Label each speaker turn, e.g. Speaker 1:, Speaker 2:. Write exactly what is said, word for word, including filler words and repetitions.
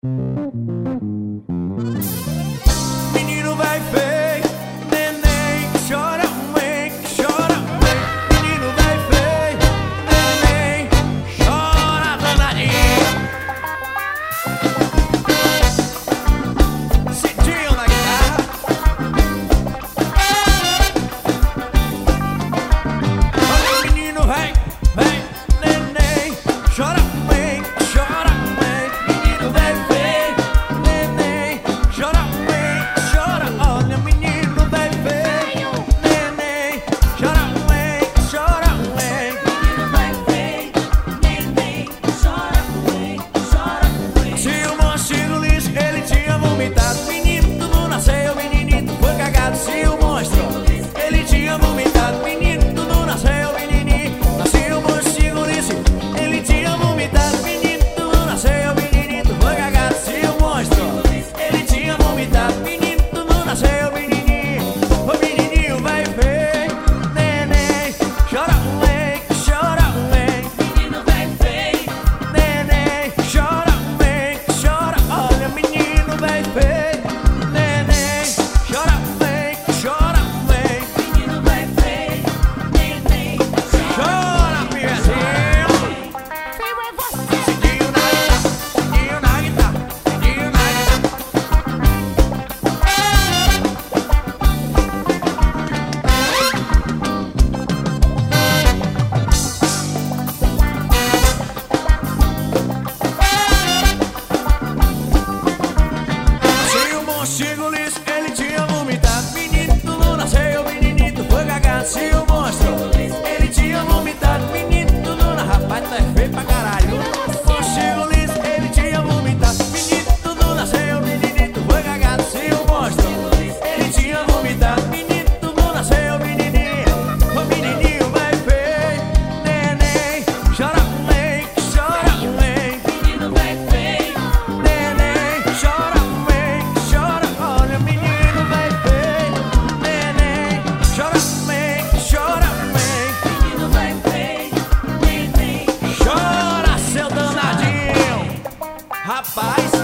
Speaker 1: Menino vai feio, neném, chora, mãe, chora, mãe. Menino vai feio, neném, chora, danadinho. Cidinho na guitarra. Olha o menino, vem, vem, neném, chora, mãe, chora, mãe. Menino vai feio, neném, chora, mãe, chora. Olha o menino vai feio, neném, chora, mãe, chora, mãe.
Speaker 2: Menino vai feio, neném, chora, mãe, chora, mãe.
Speaker 1: Se o monstro lixo, ele tinha vomitado. Menino, tudo nasceu, meninito foi cagado. Se o monstro, ele tinha vomitado. Menino, tudo nasceu, menininho. Se o monstro lixo, ele tinha vomitado. Menino, tudo nasceu, meninito foi cagado. Se o monstro, ele tinha vomitado. Menino, tudo nasceu, menininho. O menininho vai ver, neném, chora, mãe, chora, mãe.
Speaker 2: Menino vai feio,
Speaker 1: Neném, chora, mãe, chora. Olha, menino vai feio. Neném, chora, mãe, chora, mãe.
Speaker 2: menino vai feio, neném,
Speaker 1: Chora, piazinho. Cidinho na guitarra, cidinho na guitarra, cidinho na guitarra. Se o monstro lixo, ele tinha vomitado. Menino, tudo nasceu, meninito foi cagado. Se o monstro, ele tinha vomitado. Menino, tudo na rapaz, tá feio pra caralho. O monstro lixo, ele tinha vomitado. Menino, tudo nasceu, meninito foi cagado. Se o monstro, ele tinha vomitado. Menino, tudo nasceu, menininho. O menininho vai feio, neném, chora, mãe, chora, mãe.
Speaker 2: menino vai feio,
Speaker 1: Neném, chora, mãe, chora. Olha, menino vai feio. Neném, chora, mãe, chora, mãe.
Speaker 2: menino vai feio, neném.
Speaker 1: Chora, seu danadinho. Rapaz,